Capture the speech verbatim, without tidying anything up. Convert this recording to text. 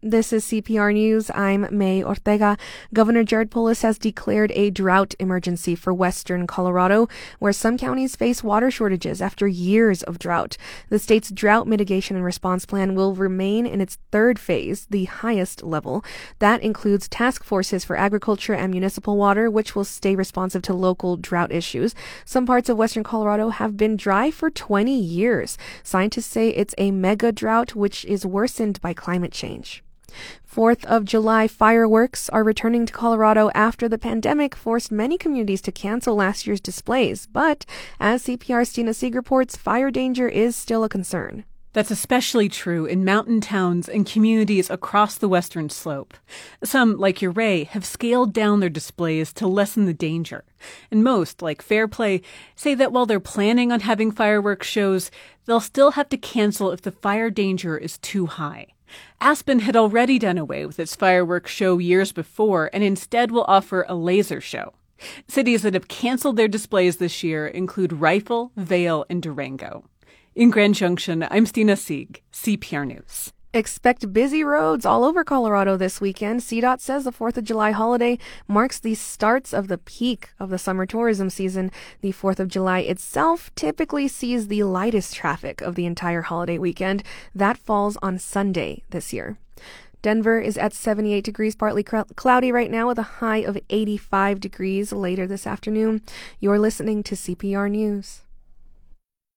This is C P R News. I'm May Ortega. Governor Jared Polis has declared a drought emergency for western Colorado, where some counties face water shortages after years of drought. The state's drought mitigation and response plan will remain in its third phase, the highest level. That includes task forces for agriculture and municipal water, which will stay responsive to local drought issues. Some parts of western Colorado have been dry for twenty years. Scientists say it's a mega drought, which is worsened by climate change. Fourth of July fireworks are returning to Colorado after the pandemic forced many communities to cancel last year's displays. But as C P R's Stina Sieg reports, fire danger is still a concern. That's especially true in mountain towns and communities across the western slope. Some, like Ouray, have scaled down their displays to lessen the danger. And most, like Fairplay, say that while they're planning on having fireworks shows, they'll still have to cancel if the fire danger is too high. Aspen had already done away with its fireworks show years before and instead will offer a laser show. Cities that have canceled their displays this year include Rifle, Vail, and Durango. In Grand Junction, I'm Stina Sieg, C P R News. Expect busy roads all over Colorado this weekend. C DOT says the fourth of July holiday marks the starts of the peak of the summer tourism season. The fourth of July itself typically sees the lightest traffic of the entire holiday weekend. That falls on Sunday this year. Denver is at seventy-eight degrees, partly cloudy right now with a high of eighty-five degrees later this afternoon. You're listening to C P R News.